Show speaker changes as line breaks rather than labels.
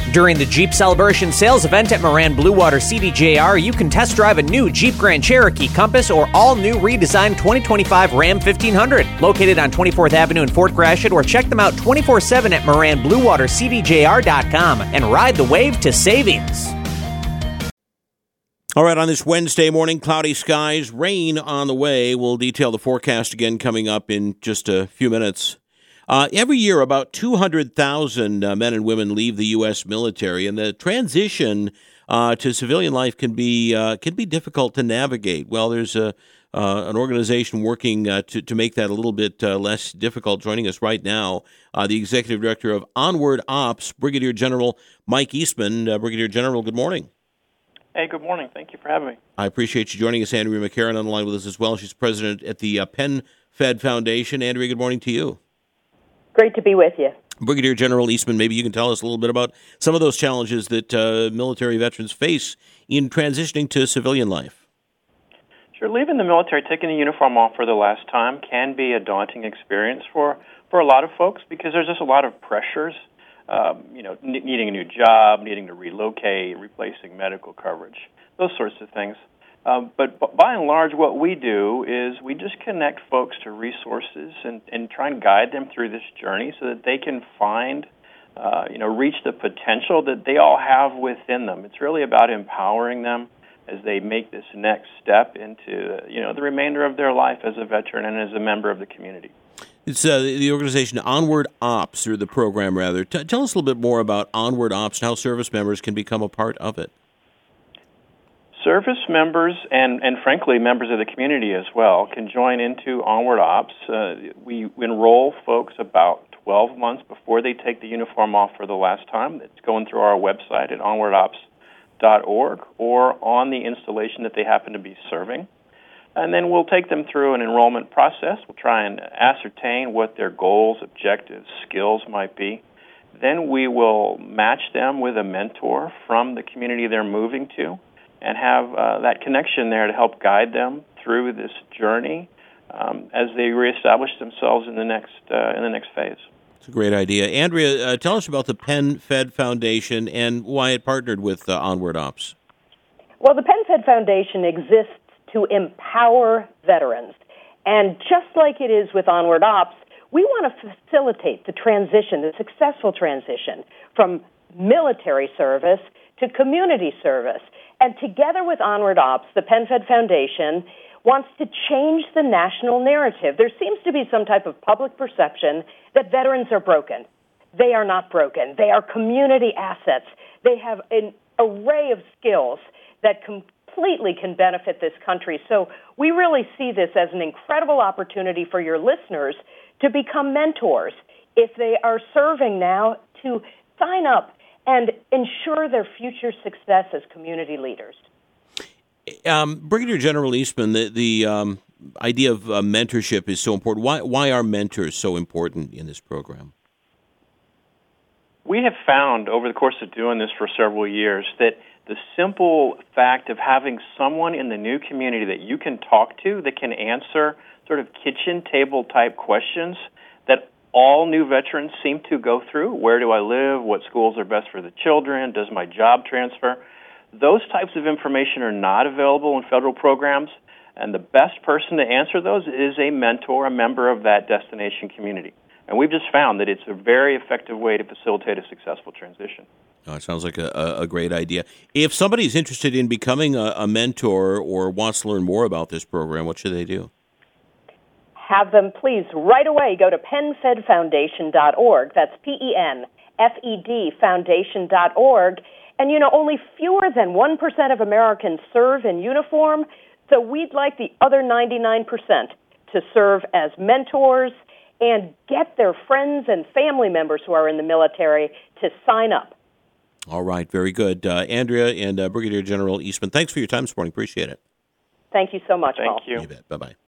During the Jeep Celebration sales event at Moran Blue Water CDJR, you can test drive a new Jeep Grand Cherokee Compass or all-new redesigned 2025 Ram 1500. Located on 24th Avenue in Fort Gratiot, or check them out 24/7 at MoranBlueWaterCDJR.com and ride the wave to savings.
All right, on this Wednesday morning, cloudy skies, rain on the way. We'll detail the forecast again coming up in just a few minutes. Every year, about 200,000 men and women leave the U.S. military, and the transition to civilian life can be difficult to navigate. Well, there's an organization working to make that a little bit less difficult. Joining us right now, the Executive Director of Onward Ops, Brigadier General Mike Eastman. Brigadier General, good morning.
Hey, good morning. Thank you for having me.
I appreciate you joining us. Andrea McCarran on the line with us as well. She's president at the Penn Fed Foundation. Andrea, good morning to you.
Great to be with you.
Brigadier General Eastman, maybe you can tell us a little bit about some of those challenges that military veterans face in transitioning to civilian life.
Sure. Leaving the military, taking the uniform off for the last time, can be a daunting experience for a lot of folks because there's just a lot of pressures. Needing a new job, needing to relocate, replacing medical coverage, those sorts of things. But by and large, what we do is we just connect folks to resources and try and guide them through this journey so that they can find, reach the potential that they all have within them. It's really about empowering them as they make this next step into, the remainder of their life as a veteran and as a member of the community.
It's the organization Onward Ops, or the program, rather. Tell us a little bit more about Onward Ops and how service members can become a part of it.
Service members and frankly, members of the community as well can join into Onward Ops. We enroll folks about 12 months before they take the uniform off for the last time. It's going through our website at onwardops.org or on the installation that they happen to be serving. And then we'll take them through an enrollment process. We'll try and ascertain what their goals, objectives, skills might be. Then we will match them with a mentor from the community they're moving to and have that connection there to help guide them through this journey as they reestablish themselves in the next phase.
It's a great idea. Andrea, tell us about the Penn Fed Foundation and why it partnered with Onward Ops.
Well, the Penn Fed Foundation exists to empower veterans. And just like it is with Onward Ops, we want to facilitate the transition, the successful transition from military service to community service. And together with Onward Ops, the Penn Fed Foundation wants to change the national narrative. There seems to be some type of public perception that veterans are broken. They are not broken. They are community assets. They have an array of skills that completely can benefit this country. So we really see this as an incredible opportunity for your listeners to become mentors. If they are serving now, to sign up and ensure their future success as community leaders.
Brigadier General Eastman, the idea of mentorship is so important. Why are mentors so important in this program?
We have found over the course of doing this for several years that the simple fact of having someone in the new community that you can talk to that can answer sort of kitchen table type questions that all new veterans seem to go through. Where do I live? What schools are best for the children? Does my job transfer? Those types of information are not available in federal programs, and the best person to answer those is a mentor, a member of that destination community. And we've just found that it's a very effective way to facilitate a successful transition.
Oh, it sounds like a great idea. If somebody's interested in becoming a mentor or wants to learn more about this program, what should they do?
Have them please right away go to PennFedFoundation.org. That's PENFED Foundation.org. And, only fewer than 1% of Americans serve in uniform, so we'd like the other 99% to serve as mentors and get their friends and family members who are in the military to sign up.
All right, very good. Andrea and Brigadier General Eastman, thanks for your time this morning. Appreciate it.
Thank you so much, Paul.
Thank you.
You bet. Bye-bye.